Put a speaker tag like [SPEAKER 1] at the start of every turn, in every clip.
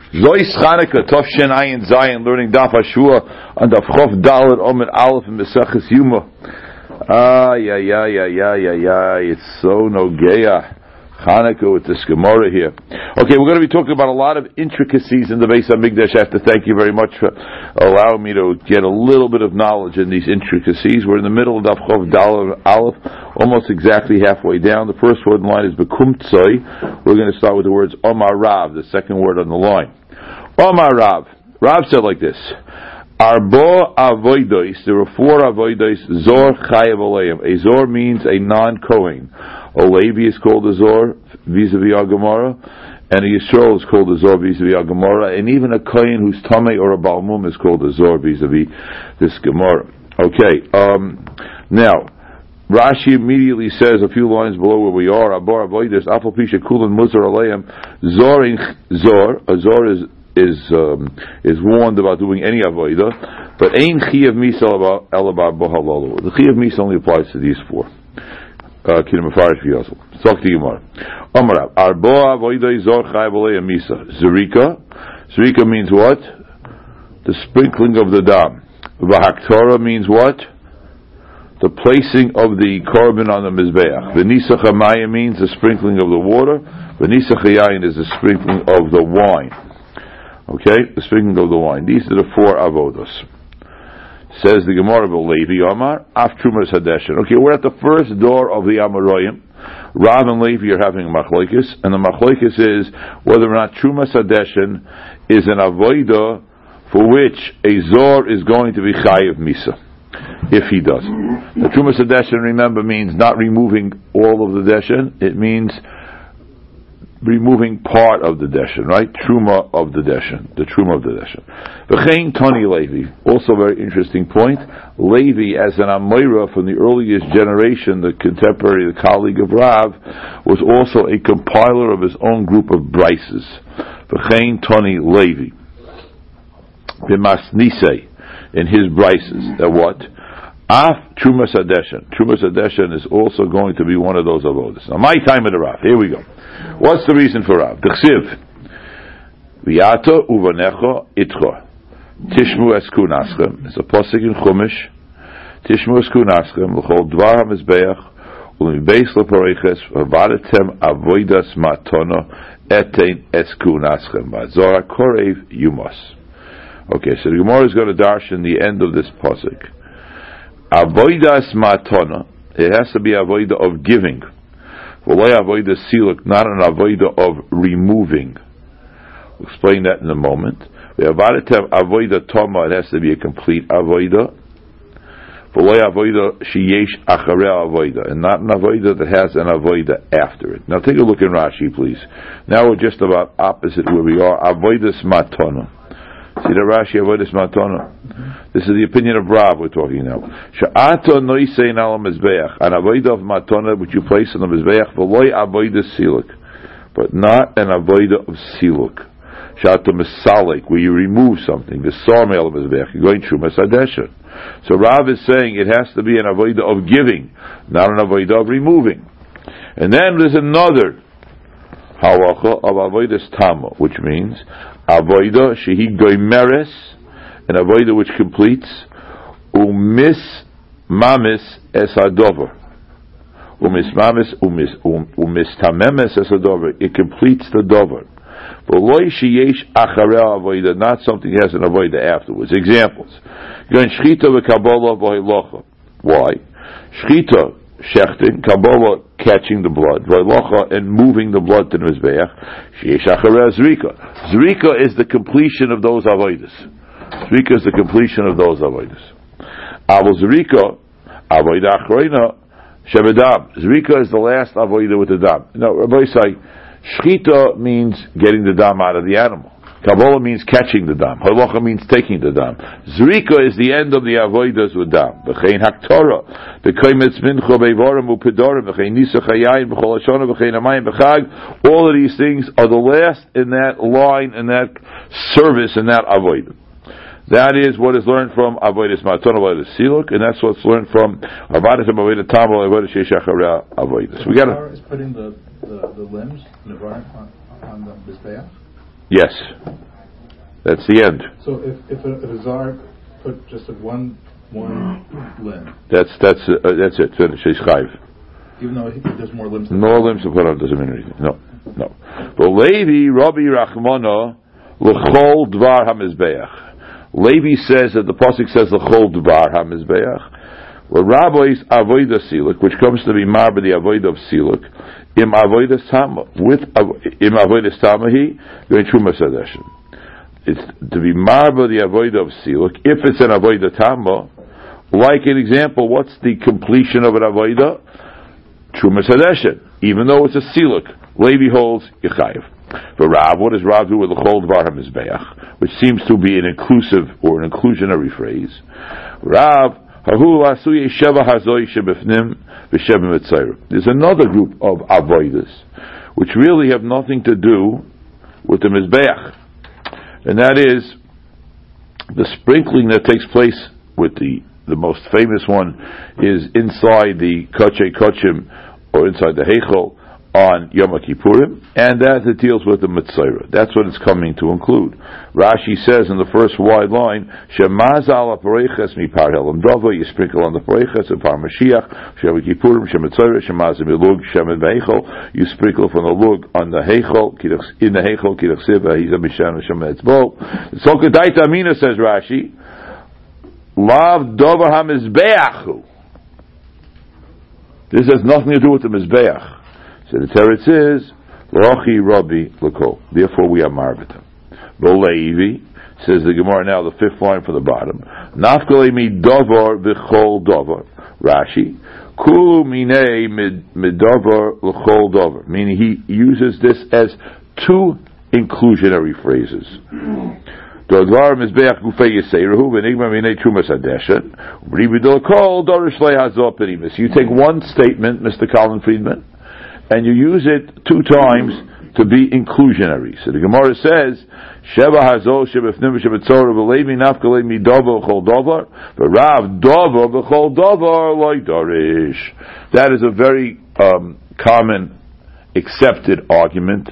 [SPEAKER 1] Zois Chanukah, Tov Shen Ayin Zayin, learning Daf Hashua on Daf Chof Dalet Omer Aleph and Meseches Yuma. It's so nogeya. Chanukah with this Gemara here. Okay, we're going to be talking about a lot of intricacies in the Beis HaMikdash. I have to thank you very much for allowing me to get a little bit of knowledge in these intricacies. We're in the middle of Daf Chof Dalet Aleph, almost exactly halfway down. The first word in the line is Bekumtsoi. We're going to start with the words Omar Rav, the second word on the line. Omar Rav. Rav said like this. Arbo avoidos. There are four avoidos. Zor chayav aleim. A zor means a non-Kohen. A Levi is called a zor vis-a-vis our Gemara, and a Yisrael is called a zor vis-a-vis our Gemara, and even a Kohen who's Tamei or a Balmum is called a zor vis-a-vis this Gemara. Okay. Now, Rashi immediately says a few lines below where we are. Arbo avoidos. Afal pisha kulan muzar aleim. Zor in zor. A zor is warned about doing any avodah, but ein chiyav misa elabar bohalalu. The chiyav misa only applies to these four. Kidem afarish v'yosel. Talk to Gemara. Amarav arbo avodah zor chayav alei misa. Zerika means what? The sprinkling of the dam. V'haktorah means what? The placing of the korban on the mizbeach. V'nisach hamayim means the sprinkling of the water. V'nisach hayayin is the sprinkling of the wine. Okay, the sprinkling of the wine. These are the four avodos. Says the Gemara of Levi Omar, Af Trumas Hadeshin. Okay, we're at the first door of the Amoraim. Rav and Levi are having a machlokes, and the machlokes is whether or not Trumas Hadeshin is an avodah for which a zor is going to be chayiv misa, if he does. The Trumas Hadeshin, remember, means not removing all of the deshin. It means removing part of the deshin, right? Truma of the deshin, the truma of the deshin. V'chein Tani Levi, also very interesting point. Levi, as an Amoira from the earliest generation, the contemporary, the colleague of Rav, was also a compiler of his own group of brises. V'chein Tani Levi, b'masnisei, in his brises. That what? Af Trumas Hadeshin. Trumas Hadeshin is also going to be one of those avodas. Now, my time of the Rav. Here we go. What's the reason for Rav? T'chsiv v'yato uvanecho itcho tishmu esku naschem. It's a pasuk in Chumash. Tishmu esku naschem l'chol dvar hamizbeach u'mibeis l'pareiches v'vadetem avodas matona etein esku naschem v'zor korev yumos. Okay, so the Gemara is going to darshan the end of this pasuk. Avodas matona. It has to be avodah of giving. Avodah siluk, not an avodah of removing. We'll explain that in a moment. Avodah toma, it has to be a complete avodah. Avodah sheyesh acharei avodah, and not an avodah that has an avodah after it. Now take a look in Rashi, please. Now we're just about opposite where we are. Avodas matona. See the Rashi avodas matona. This is the opinion of Rav we're talking now. Sha'ato noisein al mizbeach, an avodah of matona which you place on the mizbeach, v'loy avodah siluk, but not an avodah of siluk. Sha'ato misalik, where you remove something. V'sar me'al mizbeach, you're going through masadesha. So Rav is saying it has to be an avodah of giving, not an avodah of removing. And then there's another halacha of avodas tama, which means avodah shehi goimeres, an avodah which completes umis mamis es hadover, umis mamis umis tamemes es hadover. It completes the dover. But loy sheyesh acharei avodah, not something that has an avodah afterwards. Examples: you're in shchita v'kabbalah v'hilocha. Why? Shchita, shechting, kabbalah, catching the blood, v'hilocha, and moving the blood to the mizbeach. Sheyesh acharei zrika. Zrika is the completion of those avodas. Zrika is the completion of those avodas. Avol zrika, avodah achreina, shebedam. Zrika is the last avodah with the dam. Now, Rabbi say, shchita means getting the dam out of the animal. Kabbalah means catching the dam. Halacha means taking the dam. Zrika is the end of the avodas with dam. V'chein haktorah, v'kaimetz mincha beivarim u'pedarim, v'chein nisach hayayin, v'chol hashana, v'chein hamayim, v'chag. All of these things are the last in that line, in that service, in that avodah. That is what is learned from avodas matona, avodas siluk, and that's what's learned from avodas avodah tama, avodas sheyesh acharei avodas. We got to.
[SPEAKER 2] Is putting the limbs on the mizbeach.
[SPEAKER 1] Yes. That's the end.
[SPEAKER 2] So if a czar put just one limb,
[SPEAKER 1] that's it. Finish. He's chayiv.
[SPEAKER 2] Even though there's more limbs.
[SPEAKER 1] More limbs to put on doesn't mean anything. No. But Levi, Rabbi Rachmana, l'chol dvar hamizbeach. Levi says that the pasuk says l'chol dvar hamizbeach. Well, Rabbi's avodah siluk, which comes to be marba the avodah of siluk, im avodah tama with im avodah tamahi doing truma sadeshin. It's to be marba the avodah of siluk. If it's an avodah tama, like an example, what's the completion of an avodah? Truma sadeshin. Even though it's a siluk, Levi holds yechayev. But Rav, what does Rav do with the chol dvar hamizbeach, which seems to be an inclusive or an inclusionary phrase? Rav. There's another group of avodas which really have nothing to do with the mizbeach, and that is the sprinkling that takes place with the most famous one is inside the Koche Kochim or inside the Heichel on Yom Kippurim, and that it deals with the Mitzayra. That's what it's coming to include. Rashi says in the first wide line, Shemaz ala pareiches mi par helam dava, you sprinkle on the pareiches and par Mashiach, Shem Kippurim, Shem Mitzayra, Shemaz milug, Shem Heichel, you sprinkle from the lug on the Heichel, in the Heichel, Kidach Siva, Hiza Mishan, Shem Etzbo. So Kedaita Amina says Rashi, Lav dava hamizbeachu. This has nothing to do with the Mizbeach. So the teretz is Lochi Rabbi L'Kol. Therefore, we are marvitim. Boleivi says the Gemara now, the fifth line from the bottom. Nafkale mi davar v'chol davar. Rashi Kulu minei midavar l'chol davar. Meaning he uses this as two inclusionary phrases. Dodvar mizbeach gufei yiseiruhu v'nigma minei trumas hadeshen. V'ribidol kol dorish lehazot b'nimis. You take one statement, Mr. Colin Friedman, and you use it two times to be inclusionary. So the Gemara says, Sheva hazo shebefnim shebetzorah v'levi nafkalei midava v'chol davar, v'rav dava v'chol davar loy darish. That is a very common, accepted argument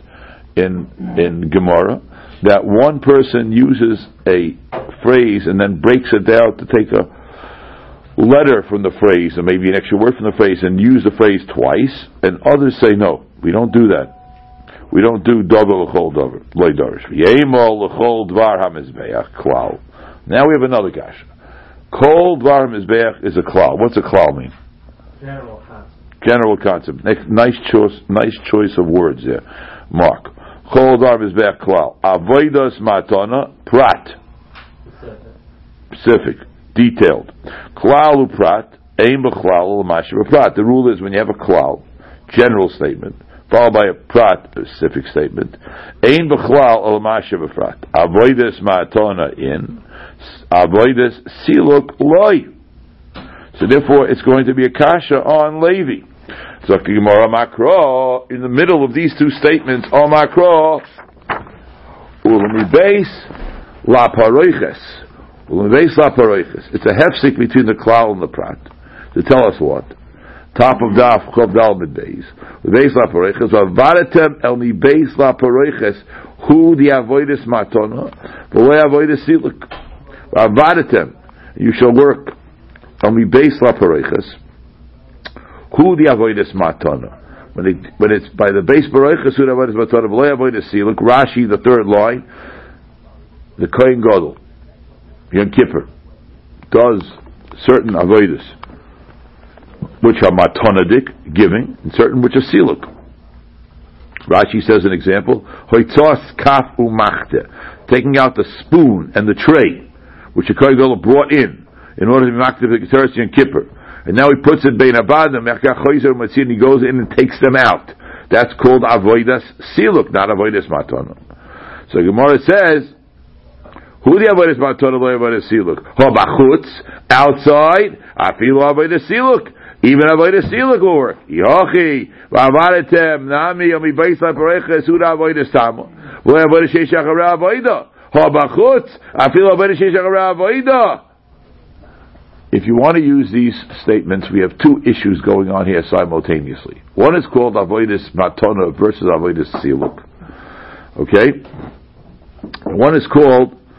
[SPEAKER 1] in Gemara, that one person uses a phrase and then breaks it down to take a letter from the phrase, and maybe an extra word from the phrase, and use the phrase twice, and others say, no, we don't do that. We don't do davar l'chol davar, loy darish. V'yemol l'chol dvar hamizbeach, klal. Now we have another kasha. Kol dvar hamizbeach is a klal. What's a klal mean? General concept. Nice choice of words there. Mark. Kol dvar hamizbeach klal. Avodas matana, prat. Specific. Detailed. Klal uprat, aim b'klal l'mashiv prat. The rule is when you have a klal, general statement, followed by a prat, specific statement, aim b'klal l'mashiv prat. Avodas ma'atona in, avodas siluk loy. So therefore, it's going to be a kasha on Levi. So Gemara makro, in the middle of these two statements, on makro, ulami beis la paroiches. It's a hefsik between the klal and the prat to tell us what. Top of daf chav dal mid beis. The beis la paroiches avadetem el mi beis la paroiches hu the avodas matona v'le avodas siluk avadetem. You shall work el mi beis la paroiches hu the avodas matona. When it's by the beis paroiches hu the avodas matona v'le avodas siluk. Rashi, the third line, the Kohen Gadol Yom Kippur does certain avodas which are matonadik, giving, and certain which are siluk. Rashi says an example, hoitzos kaf umachte, taking out the spoon and the tray which the Kohen Gadol brought in order to be maktiv the Keteris Yom Kippur, and now he puts it bein avadim, and he goes in and takes them out. That's called avodas siluk, not avodas matana. So Gemara says, who the avodas matana lo avodas siluk? Ho bachutz, outside, afilu avodas siluk. Even avodas siluk will work. Yochi, v'avadetem, nami, yomi beis la-pareches, hu da avodas tamo. Lo avodas sheish acharei avodah. Ho bachutz, afilu avodas sheish acharei avodah. If you want to use these statements, we have two issues going on here simultaneously. One is called avodas matana versus avodas siluk. Okay? One is called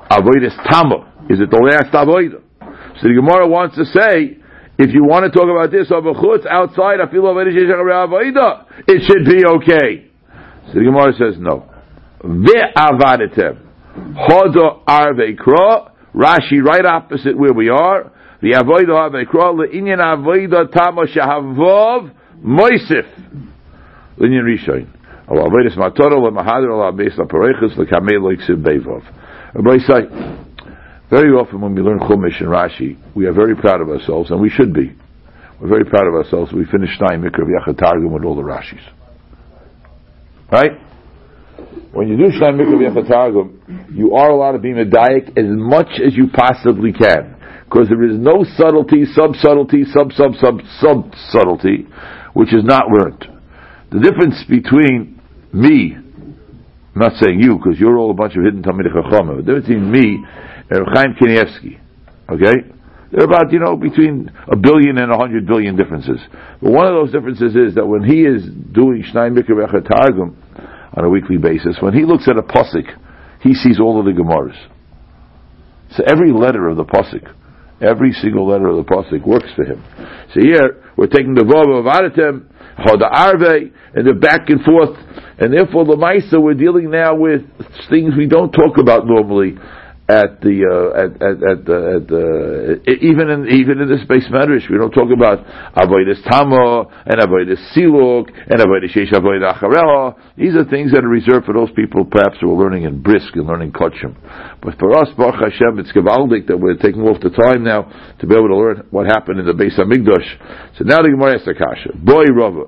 [SPEAKER 1] avodas tama? Is it the last avodah? So the Gemara wants to say, if you want to talk about this over chutz outside, it should be okay. So the Gemara says no. Ve'avadetem hodo arvei kra. Rashi right opposite where we are. The avodah arvei kra le'inyan avodah tama shehavov moisif le'inyan rishon. Al avodas matoro le'mahader al abeis la'parechus le'kamei lo'iksid beivov. Everybody say, very often when we learn Chumash and Rashi, we are very proud of ourselves, and we should be. We're very proud of ourselves. We finished Shnai Mikra V'Yachat Targum with all the Rashis. Right? When you do Shnai Mikra V'Yachat Targum, you are allowed to be medayik as much as you possibly can. Because there is no subtlety, sub-subtlety, sub-subtlety, which is not learned. The difference between me, I'm not saying you, because you're all a bunch of hidden Talmidei Chachamim, the difference between me and Chaim Kanievsky, okay? There are about, between 1 billion and 100 billion differences. But one of those differences is that when he is doing Shnai Mikra V'Yachat Targum on a weekly basis, when he looks at a pasuk, he sees all of the Gemaras. So every letter of the pasuk, every single letter of the pasuk works for him. So here, we're taking the Vav of Aratem, Hoda Arve, and they're back and forth, and therefore the Maisa, we're dealing now with things we don't talk about normally at the even in this base medrash. We don't talk about avodas tama and avodas siluk and avodas sheish avodah achareha. These are things that are reserved for those people perhaps who are learning in brisk and learning kachim. But for us, Baruch Hashem, it's gevaldik that we're taking off the time now to be able to learn what happened in the Beis Hamikdash. So now the Gemara asks the kasha. Boy Rava,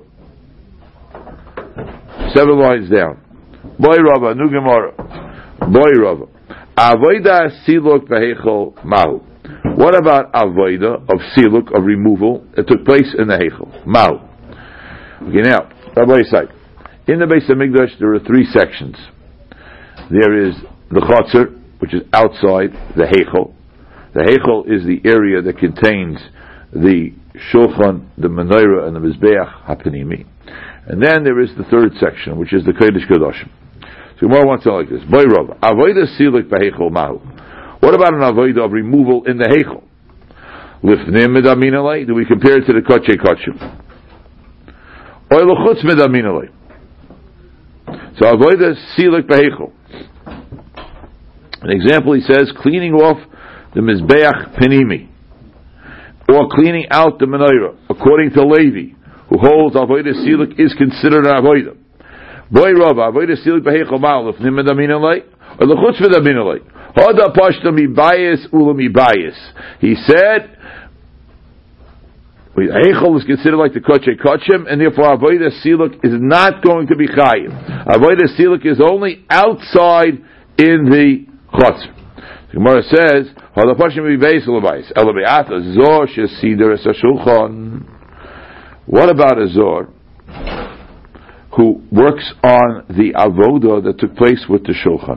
[SPEAKER 1] 7 lines down. Boy Rava, new Gemara. Boy Rava. Avoida siluk behechol mahu. What about avoida of siluk, of removal, that took place in the hechol? Mahu. Okay, now, Rabbi Yisai, in the Beis Hamikdash there are 3 sections. There is the chotzer, which is outside the hechol. The hechol is the area that contains the shulchan, the menorah, and the mizbeach hapanimi. And then there is the 3rd section, which is the kodesh kadoshim. So Gemara wants to like this. Boy Rav, avoida siluk behechol mahu. What about an avoida of removal in the hechol? Lifnim medaminalei. Do we compare it to the kotche kotchim? Or l'chutz medaminalei. So avoida siluk behechol. An example, he says, cleaning off the mizbeach penimi, or cleaning out the menorah, according to Levi, who holds avoida siluk is considered an avoida. Boy Rav, avoida siluk behechol mahu lifnim medaminalei, or l'chutz medaminalei. Hoda pashta mibayis ula mibayis. He said, hechol is considered like the kotche kotchim, and therefore avoida siluk is not going to be chayiv. Avoida siluk is only outside in the chotzer. The Gemara says, "Hoda pashta mibayis ula mibayis." Ela be'ata zor shesider es hashulchan. What about a zor who works on the avoda that took place with the shulchan?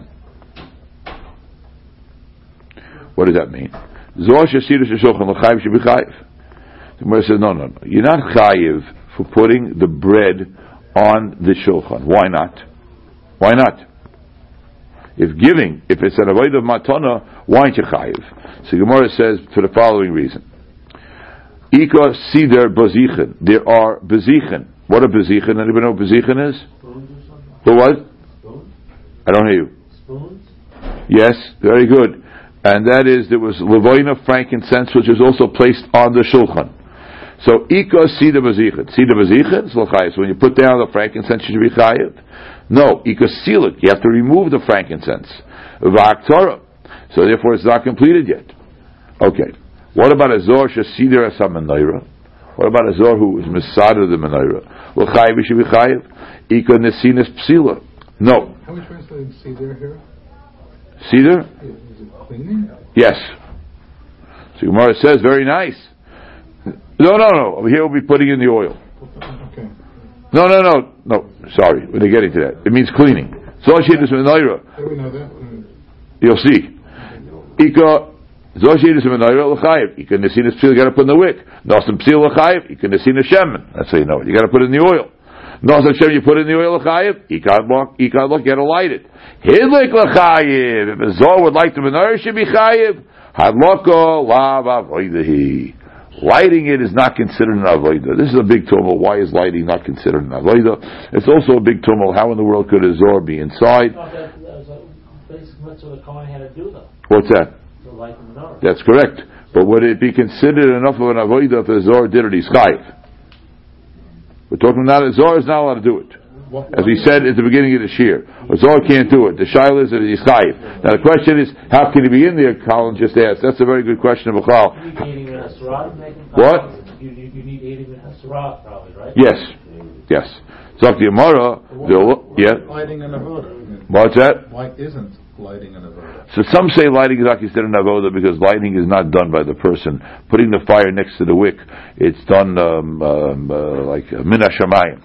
[SPEAKER 1] What does that mean? Zor shesider es hashulchan l'chayiv should be chayiv. The Gemara says, no. You're not chayiv for putting the bread on the shulchan. Why not? Why not? If it's an avodah of matana, why aren't you chayiv? So Gemara says for the following reason. Ika sider bazichen. There are bazichen. What are bazichen? Anybody know what bazichen is?
[SPEAKER 3] Spoons or something?
[SPEAKER 1] For what?
[SPEAKER 3] Spoons?
[SPEAKER 1] I don't hear you.
[SPEAKER 3] Spoons?
[SPEAKER 1] Yes, very good. And that is, there was levoina, frankincense, which is also placed on the shulchan. So, Ika Sida Bazichet. Sida Bazichet is l'chayiv. So when you put down the frankincense, you should be chayiv. No, Ika Silik. You have to remove the frankincense. V'aktorah. So therefore it's not completed yet. Okay. What about a Zor Shasidir Asa Menorah? What about a Zor who is Masada the Menorah? L'chayiv, you should be chayiv. Ika Nesinas Psila. No.
[SPEAKER 2] How are we translating cedar here?
[SPEAKER 1] Cedar?
[SPEAKER 2] Is it cleaning?
[SPEAKER 1] Yes. So Gemara says, very nice. No. Over here we'll be putting in the oil.
[SPEAKER 2] Okay.
[SPEAKER 1] No. Sorry, we're getting to that. It means cleaning. Zoshidus Menorah.
[SPEAKER 2] How do we know that?
[SPEAKER 1] You'll see. Ika Zoshidus Menorah l'chayiv. Ika Nesinas Psil. You got to put in the wick. Nosim Psil l'chayiv. Ika Nesinas Shemen. That's how you know it. You got to put it in the oil. No, Hashem, you put in the oil l'chayiv. Ikad look, you got to light it. Hidlik l'chayiv. If a zor would like to menorah, should be chayiv. Hadloko lav avodahi. Lighting it is not considered an avodah. This is a big tumult. Why is lighting not considered an avodah? It's also a big tumult. How in the world could a zor be inside?
[SPEAKER 3] That was a basic mitzvah the Kohen had to do, though.
[SPEAKER 1] What's that?
[SPEAKER 3] To light the menorah.
[SPEAKER 1] That's correct. But would it be considered enough of an avodah if a zor did it? He's chayiv. We're talking now that Zohar is not allowed to do it. As we said at the beginning of the shir. A Zohar can't do it. The shaila is that he's chayiv. Now the question is, how can he be in there? Colin just asked. That's a very good question of Achal. What?
[SPEAKER 3] You need 80 minutes probably, right?
[SPEAKER 1] Yes. Yes. So the Gemara, yeah.
[SPEAKER 2] Lighting an avodah.
[SPEAKER 1] What's that?
[SPEAKER 2] Why isn't lighting an avodah?
[SPEAKER 1] So some say lighting is not considered an avodah because lighting is not done by the person. Putting the fire next to the wick, it's done like min hashamayim.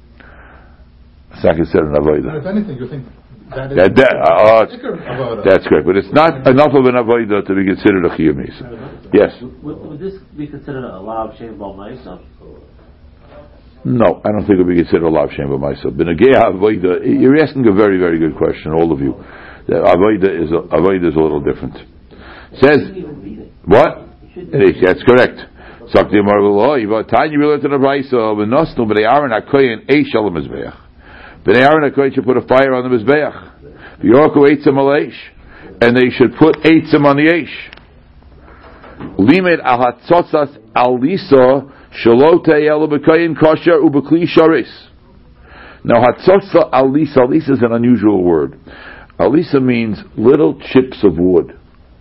[SPEAKER 1] It's not considered an avodah.
[SPEAKER 2] If anything, you think that is
[SPEAKER 1] that's correct, but it's not enough of an avodah to be considered a chiyuv misa. Yes.
[SPEAKER 3] Would this be considered a lav shem bal ma'isa?
[SPEAKER 1] No, I don't think it would be considered a lav shem bal ma'isa. B'negei avodah, you're asking a very, very good question, all of you. Avodah is a little different. Says what? That's correct. Sakti Amar v'lo. Tanya we learned in the brayso v'nosnu b'nei Aaron hakoyin eish al mizbeach. B'nei Aaron hakoyin should put a fire on the mizbeach. V'yorku eitzim al eish, and they should put eitzim on the eish. Limed al hatzotzas al lisa shelo te'el b'koyin kosher u'b'kli sharis. Now hatzotza al lisa is an unusual word. Alisa means little chips of wood.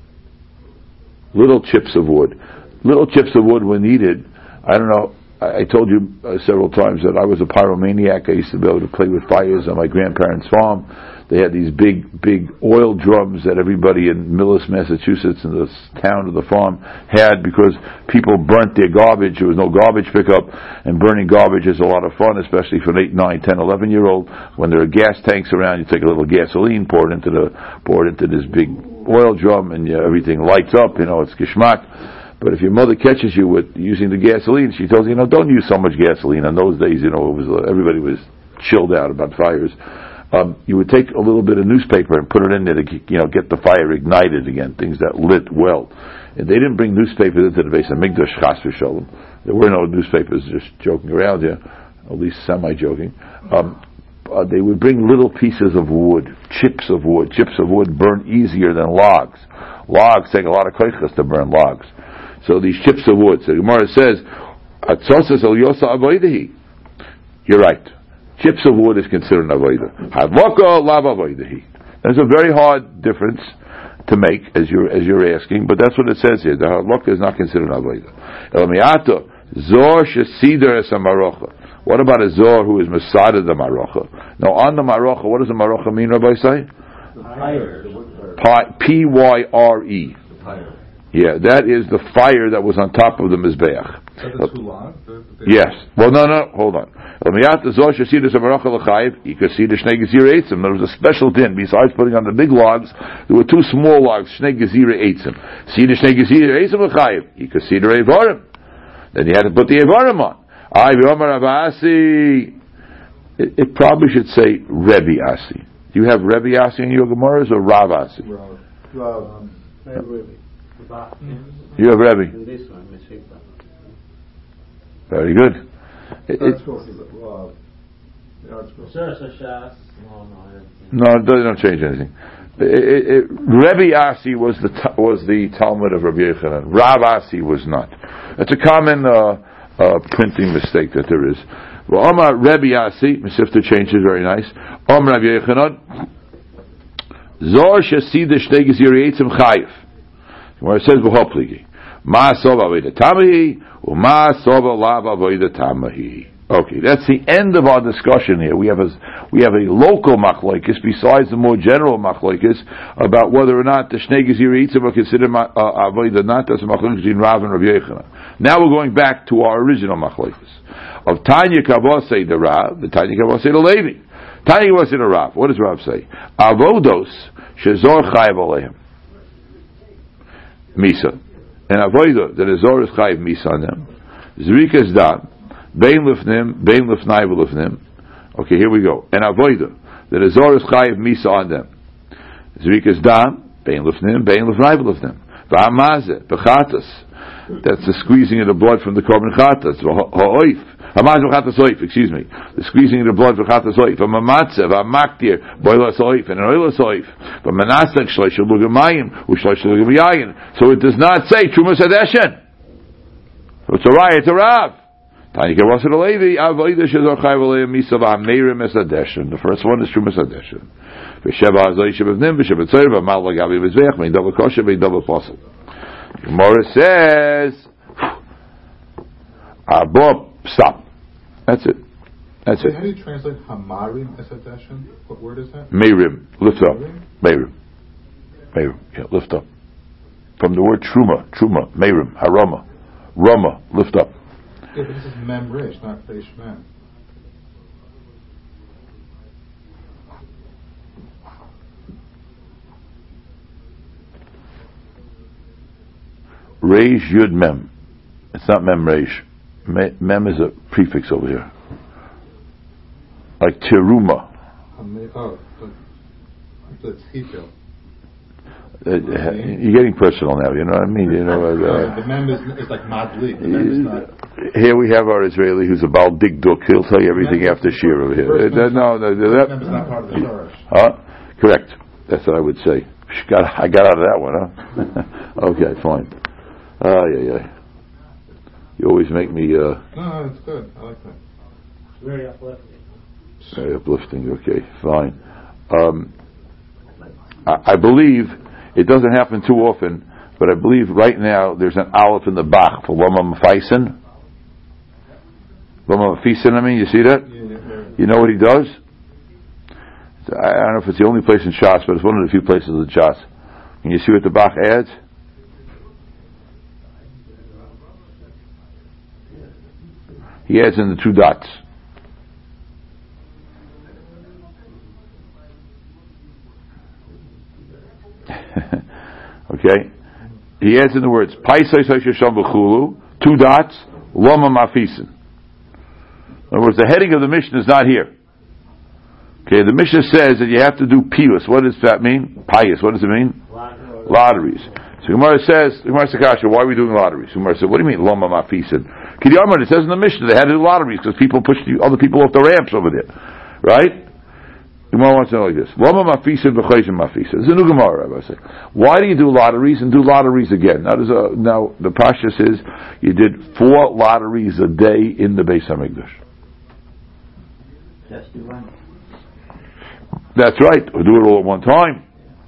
[SPEAKER 1] Little chips of wood. Little chips of wood when needed. I don't know. I told you several times that I was a pyromaniac. I used to be able to play with fires on my grandparents' farm. They had these big oil drums that everybody in Millis, Massachusetts, in the town of the farm had because people burnt their garbage. There was no garbage pickup, and burning garbage is a lot of fun, especially for an 8, 9, 10, 11-year-old. When there are gas tanks around, you take a little gasoline, pour it into this big oil drum, and everything lights up. It's geschmack. But if your mother catches you with using the gasoline, she tells you, don't use so much gasoline. In those days, everybody was chilled out about fires. You would take a little bit of newspaper and put it in there to get the fire ignited again, things that lit well. And they didn't bring newspapers into the base of Mikdash, chas v'sholem. There were no newspapers, just joking around here, at least semi-joking. They would bring little pieces of wood, chips of wood. Chips of wood burn easier than logs. Logs take a lot of koiches to burn logs. So these chips of wood. So the Gemara says, "Atzosas el yosa avodahi." You're right. Chips of wood is considered an avodah. Hadlaka lav avodahi. There's a very hard difference to make, as you're asking, but that's what it says here. The hadlaka is not considered an avodah. Elamiata zor shesider es amarocha. What about a zor who is masada the marocha? Now on the marocha, what does the marocha mean, Rabbi say? P-Y-R-E. Yeah, that is the fire that was on top of the mizbeach. Yes. Well, no, hold on. You could see the shnei gezira eitzim. There was a special din. Besides putting on the big logs, there were two small logs, shnei gezira eitzim. See the shnei gezira eitzim l'chayiv. You could see the evarim. Then you had to put the evarim on. It probably should say Rebbe Asi. Do you have Rebbe Asi in your Gemaras or Rav Asi?
[SPEAKER 2] Rav.
[SPEAKER 1] You have Rebbe. Very good. No, it doesn't change anything. Rebbe Asi was the Talmud of Rabbi Yochanan. Rav Asi was not. It's a common printing mistake that there is. Well, Omar Rebbe Asi, Mesifta changes very nice. Omar Rabbi Yochanan, Zor Shasida Shnei Gezira Eitzim Chayif. Where it says B'Hopligi, Ma Sova Avodah Tamahi, Uma Sova Lav Avodah Tamahi. Okay, that's the end of our discussion here. We have a local machlokes besides the more general machlokes about whether or not the Shnei Gezira Eitzim are considered avodah not. That's a machlokes between Rav and Rabbi Yochanan. Now we're going back to our original machlokes of Tanya Kavosei the Rav, the Tanya Kavosei the Levi. Tanya Kavosei the Rav. What does Rav say? Avodos shezor chayav aleim misa, and avodah that is zor is chayav misa on them. Zrikas dam. Bein lifnim, bein lifnai v'lifnim, Okay, here we go. And avoida, that a zor is chayiv misa on them. Zrikas dam, bein lefnim, bein lefnayv lefnim. V'hamazeh, b'chatas. That's the squeezing of the blood from the korban chatas. Ha'oif. Hamaz v'chatas oif, excuse me. The squeezing of the blood v'chatas oif. V'mamatze, v'amaktir, boilas oif, and oilas oif. V'manasek shlosh l'gumayim, u'shlosh l'gumayayin. So it does not say Trumas Hadeshen. So it's a raya, it's a rav. Tani Kavasa Levi, avoida shezor chayv alei misa v'ameirim es Hadeshen. The first one is Trumas Hadeshen. V'sheva hazoi shebevnim, v'sheva tzor, v'mal l'gavi v'zveach, v'idava kosher, v'idava posel. Gemara says, Bob, stop. That's it. That's it.
[SPEAKER 2] How do you translate Hamarim as Hadeshen? What word is that?
[SPEAKER 1] Meirim, lift up. Meirim. Meirim, yeah, lift up. From the word Truma, Meirim, Harama. Rama, lift up.
[SPEAKER 2] Yeah, but this is Mem Rish, not Reish Mem.
[SPEAKER 1] Reish Yud Mem. It's not Mem Reish. Mem is a prefix over here. Like Teruma.
[SPEAKER 2] Oh, but that's Hifil.
[SPEAKER 1] You're getting personal now, you know what I mean? You know,
[SPEAKER 2] the Mem is like Madlik. The Mem is not.
[SPEAKER 1] Here we have our Israeli who's about Dig Duk. He'll tell you everything after Shir over here. No,
[SPEAKER 2] the Mem is not part of the Torah.
[SPEAKER 1] Huh? Correct. That's what I would say. I got out of that one, huh? Okay, fine. Yeah. You always make me.
[SPEAKER 2] No, it's good. I like that.
[SPEAKER 3] Very uplifting.
[SPEAKER 1] Very uplifting. Okay, fine. I believe it doesn't happen too often, but I believe right now there's an aleph in the Bach for Lama Mafeisen. Lama Mafeisen, I mean, you see that?
[SPEAKER 2] Yeah.
[SPEAKER 1] You know what he does? I don't know if it's the only place in Shas, but it's one of the few places in Shas. Can you see what the Bach adds? He adds in the two dots. Okay? He adds in the words, Paisai Sham B'chulu, two dots, Loma Mafisen. In other words, the heading of the Mishnah is not here. Okay, the Mishnah says that you have to do pius. What does that mean? Pius. What does it mean? Lotteries. So Gemara says, why are we doing lotteries? Gemara says, what do you mean, Loma Mafisen? Kidiyamar, it says in the Mishnah they had to do lotteries because people pushed other people off the ramps over there. Right? Gemara wants to know like this. Loma Mafisen v'chayzim Mafisen. This is a new Gemara, Rabbi say. Why do you do lotteries and do lotteries again? Now the Pashtus is, you did 4 lotteries a day in the Beis HaMikdash.
[SPEAKER 3] Just do one.
[SPEAKER 1] That's right. We'll do it all at one time.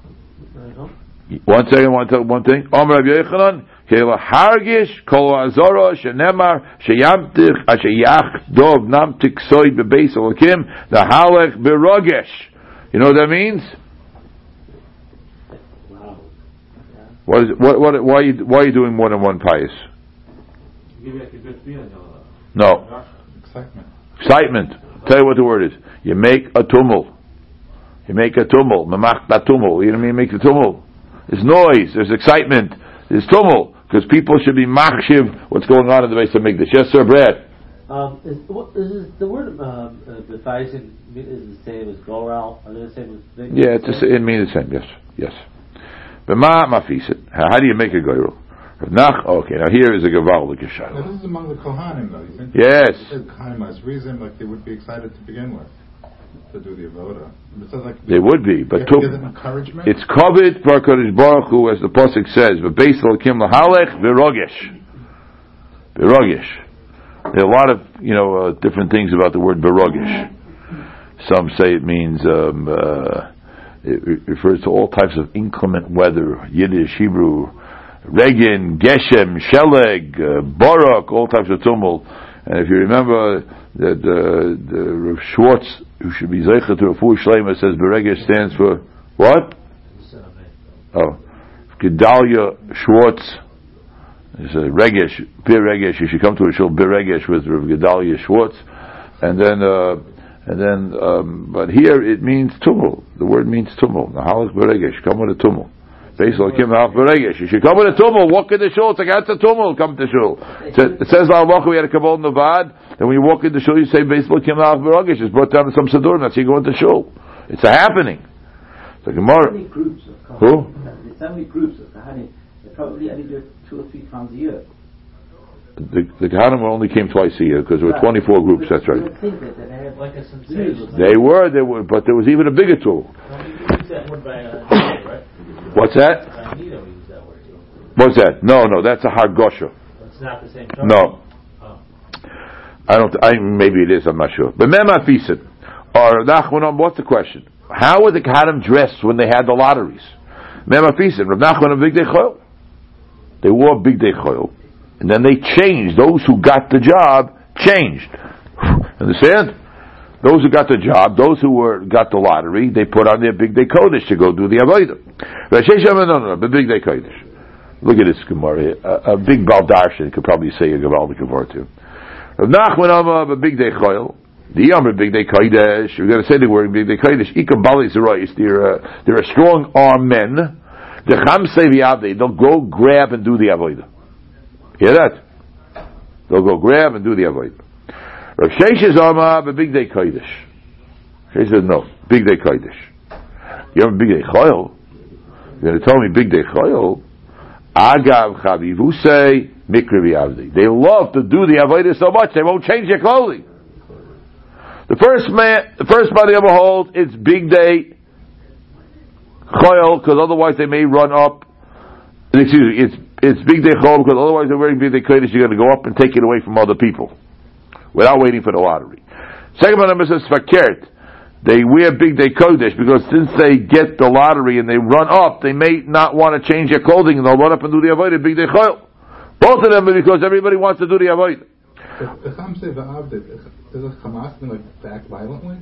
[SPEAKER 1] One second, one thing. Omer Rabbi Yochanan, Kela Hargish, Kol Azora, Shenemar, Sheyamtich, Asheyach, Dov, Namtik, Soy, Bebeis, Olakim, the Halech, Berogesh. You know what that means?
[SPEAKER 3] Wow.
[SPEAKER 1] Why are you doing more than one pious?
[SPEAKER 3] Give you a good feeling.
[SPEAKER 1] No.
[SPEAKER 2] Excitement.
[SPEAKER 1] Tell you what the word is. You make a tumult. Mamach batumul. You know what I mean? Make the tumult. There's noise. There's excitement. There's tumult because people should be machshiv what's going on in the Beis HaMikdash. Yes, sir, Brad.
[SPEAKER 4] Is the word Befeisen is the same as Goral? Are they the same as?
[SPEAKER 1] Yeah, it means the same. Yes. But mafisit. How do you make a goyrel? Okay, now here is a gavaldik shayla.
[SPEAKER 2] Now this is among the Kohanim, though. You think?
[SPEAKER 1] Yes.
[SPEAKER 2] The Kohanim as reason, like they would be excited to begin with to do the avoda. Like
[SPEAKER 1] they would be, but
[SPEAKER 2] encouragement.
[SPEAKER 1] It's covered for Kodesh Baruch Hu, as the pasuk says, "Bebeis Elokim lahalech v'rogesh." V'rogesh. There are a lot of different things about the word v'rogesh. Some say it means it refers to all types of inclement weather, Yiddish, Hebrew, Regin, Geshem, Sheleg, Barak, all types of tumult. And if you remember that the Rav Schwartz, who should be Zeicha to Refuah Shleima, says Beregesh stands for what? Gedalia Schwartz. It's a Regesh, Bir Regesh. You should come to a shul Bir Regesh with Rav Gedalia Schwartz. And then, but here it means tumult. The word means tumult. Nahalach Beregesh. Come with a tumult. You should come with a tumul, walk in the shul. It's like that's a tumul, come to shul. It says we had a kabbalah nevad, and when you walk in the shul, you say basically Kim Alach Baragish. It's brought down to some Sadur, that's how you go into shul. It's a happening. It's like
[SPEAKER 5] so many groups of Kahanim.
[SPEAKER 1] Who?
[SPEAKER 5] There's so many groups of Kahanim. They probably only do it 2 or 3 times a year.
[SPEAKER 1] The Kahanim only came twice a year because there were 24 groups. That's right.
[SPEAKER 3] Like a sensation.
[SPEAKER 1] They were, but there was even a bigger tool. What's that? What's that? No, that's a Hargosha.
[SPEAKER 3] It's not the same.
[SPEAKER 1] No. Maybe it is, I'm not sure. But Mema Fisid, or Nachman, what's the question? How were the Kahanim dressed when they had the lotteries? Mema Fisid, Rav Nachman Big Day Choil. They wore Big Day Choil. And then they changed. Those who got the job changed. Understand? Those who got the job, those who got the lottery, they put on their Big Day Kodesh to go do the Avodah. No, the Big Day Kodesh. Look at this Gemara here. A big Baldarshan could probably say a Gavaldik Gemara too. Rav Nachman Amar, a Big Day Choil. The Yom Big Day Kodesh. We're going to say the word Big Day Kodesh. Ika Bali Zerois. They're a strong arm men. The Chamsei V'Avdei. They'll go grab and do the Avodah. Hear that? They'll go grab and do the Avodah. Rav Sheshes Amar, a Big Day Kodesh. She said no. Big Day Kodesh. Yom Big Day Choil. You're going to tell me Big Day Choil. Agav Chavivusei Mikra V'Avdei. They love to do the Avodah so much they won't change their clothing. The first body ever holds it's Big Day Choil because otherwise they may run up. Excuse me, it's Big Day Choil because otherwise they're wearing Big Day Kodesh. You're going to go up and take it away from other people without waiting for the lottery. Second one number says Fakert. They wear Big Day Kodesh because since they get the lottery and they run up, they may not want to change their clothing and they'll run up and do the Avodah Big Day Choil. Both of them are because everybody wants to do the Avodah.
[SPEAKER 2] The Chamsei V'Avdei, does Hamas then act violently?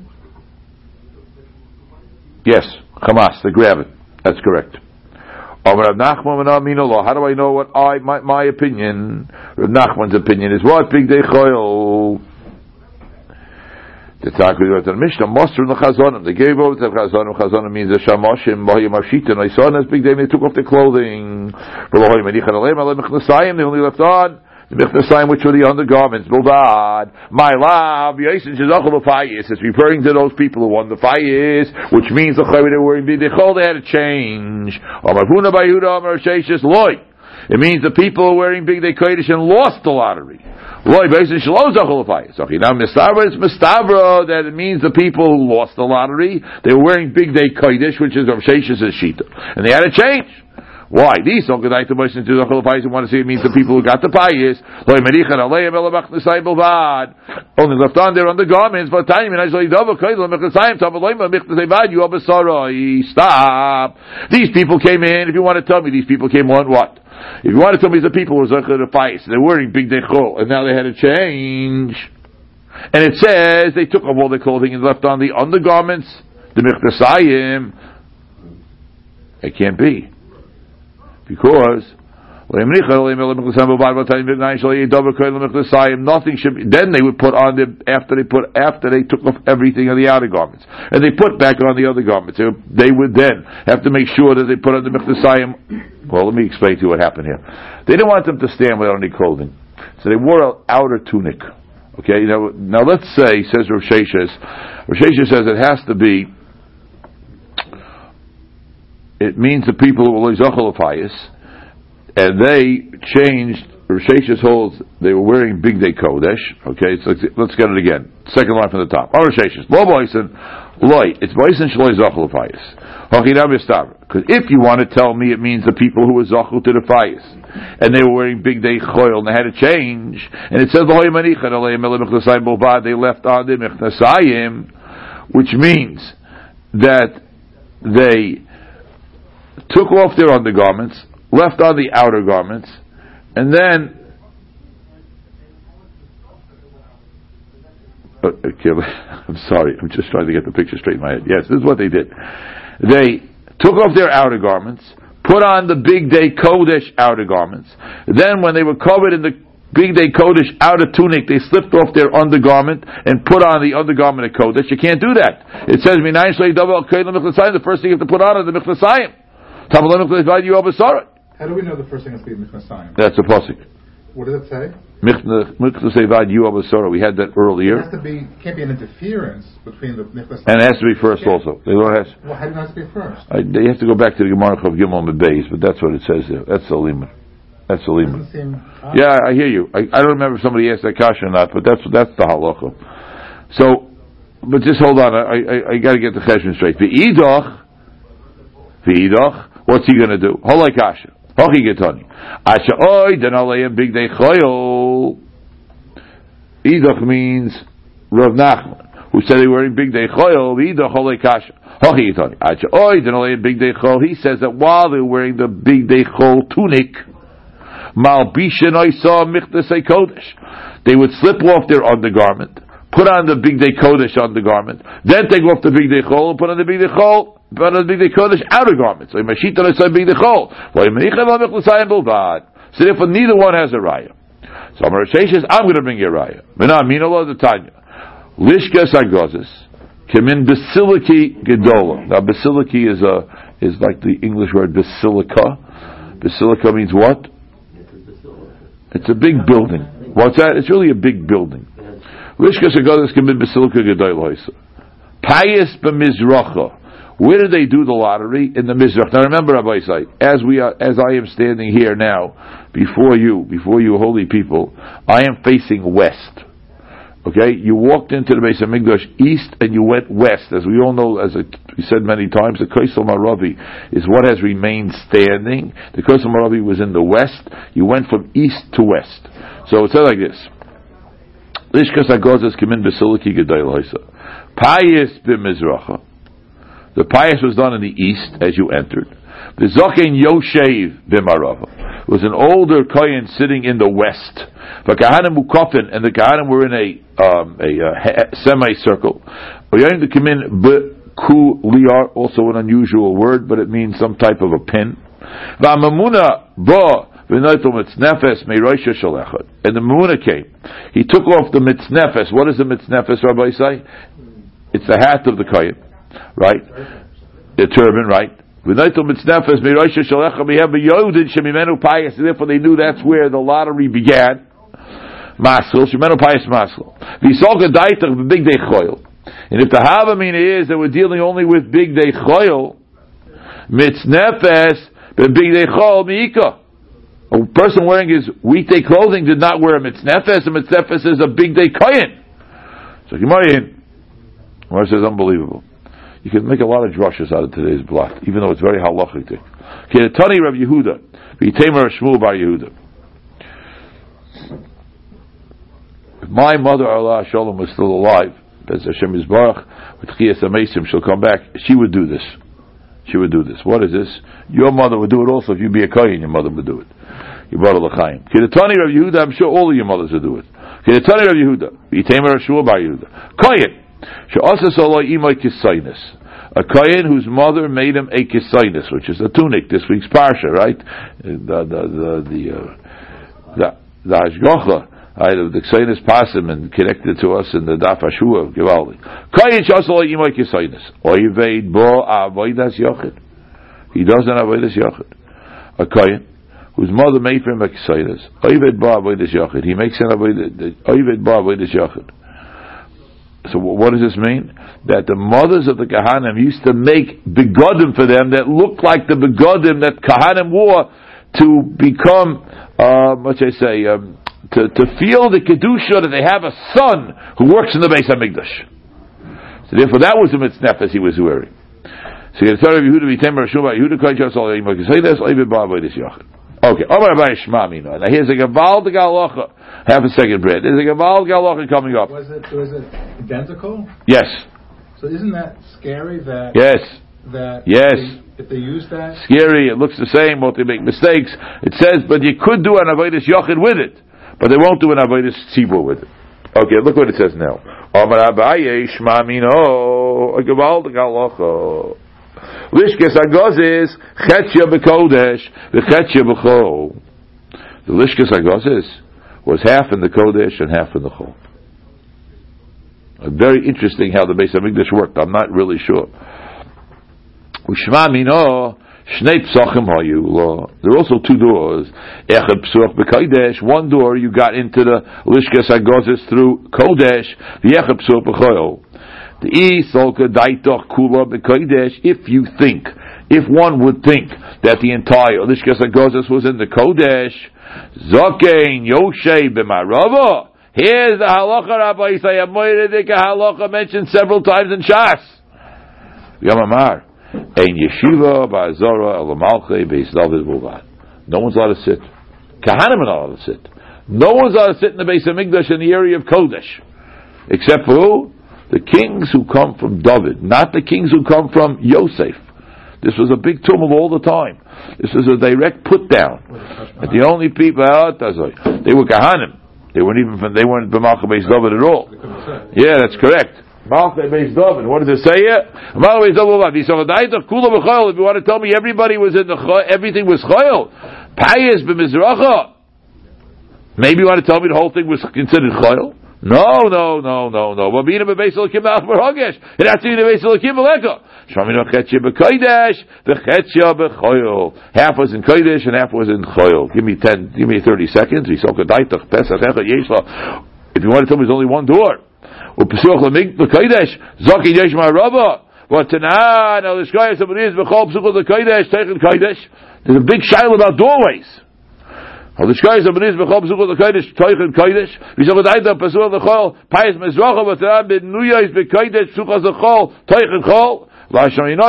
[SPEAKER 1] Yes, Hamas, they grab it. That's correct. How do I know what my opinion, Rav Nachman's opinion is what? Big Day Choil. The Mishnah, Mosr and the Chazonim. They gave over to the Chazonim. Chazonim means the Shamoshim, Bahim Mashita, and I saw this big day, they took off their clothing. They only left on the Mechnasayim, which were the undergarments. Bilvad. My love, Yasin Shazachal Fayis. It's referring to those people who won the Fayis, which means the Chavi they were wearing Big Day Choil, they had to change. It means the people who are wearing Big Day Kodesh and lost the lottery. Now Mistavra is Mistavra that it means the people who lost the lottery, they were wearing Big Day Kodesh, which is Rav Sheshes' Shita. And they had to change. Why? These don't get to Moshe into the Payis and want to say it means the people who got the Payis. Only left on their undergarments, but time stop. These people came in, if you want to tell me these people came on what? If you want to tell me the people who were the Payis, they're wearing Big Day Choil, and now they had to change. And it says they took off all their clothing and left on the undergarments, the Mechnasayim. It can't be. Because nothing should be. Then they would put on them after they took off everything of the outer garments, and they put back on the other garments. They would then have to make sure that they put on the mechnasayim. Well, let me explain to you what happened here. They didn't want them to stand without any clothing, so they wore an outer tunic. Okay, now let's say, says Rav Sheshes. Rav Sheshes says it has to be. It means the people who were Zachal Fayis, and they changed. Rav Sheshes holds they were wearing Big Day Kodesh. Okay, so let's get it again. Second line from the top. Rav Sheshes, Lo Boysen, Loy. It's Boysen Shloi Zachal Fayis. Because if you want to tell me, it means the people who were Zachal to the Fayis, and they were wearing Big Day Choil, and they had to change. And it says they left on the Mechnasayim, which means that they took off their undergarments, left on the outer garments, and then I'm sorry, I'm just trying to get the picture straight in my head. Yes, this is what they did. They took off their outer garments, put on the Big Day Kodesh outer garments. Then when they were covered in the Big Day Kodesh outer tunic, they slipped off their undergarment and put on the undergarment of Kodesh. You can't do that. It says, the first thing you have to put on is the Mechnasayim.
[SPEAKER 2] How do we know the first thing has to be Michnesayim?
[SPEAKER 1] That's a pasuk.
[SPEAKER 2] What does it say?
[SPEAKER 1] We had that earlier.
[SPEAKER 2] It has to be, can't be an interference between the Michnesayim.
[SPEAKER 1] And it has to be first also.
[SPEAKER 2] Well, how do you know it has to be first?
[SPEAKER 1] They have to go back to the Gemara of Gimel Beis, but that's what it says there. That's the limit. That's the limit.
[SPEAKER 2] Doesn't seem
[SPEAKER 1] Yeah, I hear you. I don't remember if somebody asked that kasha or not, but that's the halacha. So, but just hold on. I got to get the cheshbon straight. V'idach, what's he going to do? Holai kasha. Hochi getani. Asha oy den aleim big day choyol. Idach means Rav Nachman, who said they were wearing big day choyol. Idach holai kasha. Hochi getani. Asha oy den aleim big day choyol. He says that while they're wearing the big day choyol tunic, malbishen oisa michtesei kodesh, they would slip off their undergarment, put on the big day kodesh undergarment, then take off the big day chol and put on the big day chol, put on the big day kodesh outer garment. So mashita oisa big day chol. So therefore neither one has a raya. So Amar Shei says, I'm going to bring you a raya. Mina minolo the Tanya. Lishkas agozes kemin basiliki gedola. Now basiliki is like the English word basilica. Basilica means what? It's a big building. What's that? It's really a big building. Lishkas agozes kemin basilika gedola. Payas b'mizracha. Where do they do the lottery? In the Mizrach. Now remember, Rabbi Isai, as I am standing here now, before you holy people, I am facing west. Okay? You walked into the Beis HaMikdash east and you went west. As we all know, as we said many times, the Kaisel Maravi is what has remained standing. The Kaisel Maravi was in the west. You went from east to west. So it said like this. Lishkas HaGozes Kimin Basiliki Gedayl Haisa. Payis b'Mizracha. The pious was done in the east as you entered. The Zochen Yoshev b'Marava was an older kohen sitting in the west. The Kahanim Mukafin, and the Kahanim were in a semicircle. The Kimin b'Ku Liar, also an unusual word, but it means some type of a pin. V'Amamuna ba and the Mamuna came. He took off the mitznefes. What is the mitznefes, Rabbi say? It's the hat of the kohen. Right? The turban, right? Therefore they knew that's where the lottery began. And if the Havamina is that we're dealing only with big day choil, mitznefes, but big day chol miika. A person wearing his weekday clothing did not wear a mitznefes. A mitznefes is a big day kohen. So Gemara says unbelievable. You can make a lot of drushes out of today's blot, even though it's very halachic. Tani Rav Yehuda, v'yitemer Shmuel bar Yehuda. If my mother Allah Shalom was still alive, as Hashem Yisbarach, with Chiyas HaMeisim, she'll come back. She would do this. She would do this. What is this? Your mother would do it also. If you be a kohen, your mother would do it. Tani Rav Yehuda, I'm sure all of your mothers would do it. Tani Rav Yehuda, v'yitemer Shmuel bar Yehuda. Kohen. A kohen whose mother made him a kisainis, which is a tunic. This week's parsha, right? The hashgacha, right? Of the kisainis pasim and connected to us in the daf hashua givaldi. Kohen shasalo imay kisainis. Oyveid bo avodas yochid. He doesn't avodas yochid. A kohen whose mother made for him a kisainis. Oyveid bo avodas yochid. He makes an oyveid bo avodas yochid. So what does this mean? That the mothers of the Kahanim used to make begodim for them that looked like the begodim that Kahanim wore to become, to feel the kedusha that they have a son who works in the Beis HaMikdash. So therefore that was the mitznefes he was wearing. So you tell Yehuda v'temer Shmuel Yehuda kodesh all the say this oived ba'avodas yochid. Okay, Omar Abai Shema Mina. Now here's a Gaval de Galacha. Half a second, Brad. There's a Gaval de Galacha coming up.
[SPEAKER 2] Was it identical?
[SPEAKER 1] Yes.
[SPEAKER 2] So isn't that scary that...
[SPEAKER 1] Yes.
[SPEAKER 2] If they use that...
[SPEAKER 1] Scary, it looks the same, but they make mistakes. It says, but you could do an Avodas Yochid with it, but they won't do an Avodas Tzibur with it. Okay, look what it says now. Omar Abai Shema Mina. A Gaval de Galacha. Lishkes Agozes Chetya B'Kodesh V'Chetya B'Chol. The Lishkes Agozes was half in the Kodesh and half in the Chol. Very interesting how the Beis HaMikdash worked. I'm not really sure. Ushma Mino Shnei psachim hayu lo. There are also two doors. Echad psuach b'kodesh. One door you got into the Lishkas HaGozis through Kodesh. V'echad psuach b'choyol. The Isolka daitoch kula b'kodesh. If one would think that the entire Lishkas HaGozis was in the Kodesh, Zokein Yoshe b'marava. Here's the halacha, Rabbi Yisrael Moiredika halacha mentioned several times in Shas. Yamamar. Ein yeshiva ba'azara alamalchei beis David bulvad. No one's allowed to sit. Kahanim are not allowed to sit. No one's allowed to sit in the Beis Hamikdash in the area of Kodesh, except for who? The kings who come from David, not the kings who come from Yosef. This was a big tumult all the time. This was a direct put down. And the only people they were Kahanim. They weren't b'malchei beis David at all. Yeah, that's correct. Malchei beis David. What does it say here? Malchei beis David. If you want to tell me everybody was in the everything was choil, Payas b'mizracha. Maybe you want to tell me the whole thing was considered choil? No. Babina b'beis Elokim b'achbar hagesh. It has to be the beis Elokim b'leka. Shmamino chetya b'kodesh, v'chetya b'choil. Half was in kodesh and half was in choil. Give me 30 seconds. If you want to tell me there's only one door. U'pesuach l'kodesh, zaki yesh ma'rava. What tanan, al-ishkaya sabaniz, v'chol pesuach l'kodesh, teichin kodesh. There's a big shail about doorways. Al-ishkaya sabaniz, v'chol pesuach l'kodesh, teichin kodesh. V'shal v'daita pesuach l'chol, payas mezracha, v'tanan b'nuyais b'kodesh, pesuach l'chol, teichin chol. One was in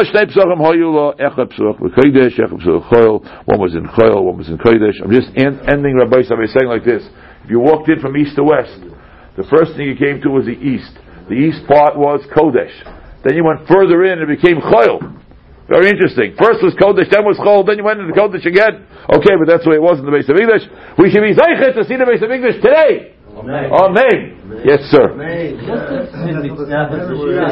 [SPEAKER 1] Choil, one was in Kodesh. I'm just ending Rabbi Yisrael saying like this. If you walked in from east to west, the first thing you came to was the east. The east part was Kodesh. Then you went further in and it became Choil. Very interesting. First was Kodesh, then was Choil, then you went into Kodesh again. Okay, but that's the way it was in the Beis Hamikdash. We should be zeichet to see the Beis Hamikdash today. Amen. Yes, sir.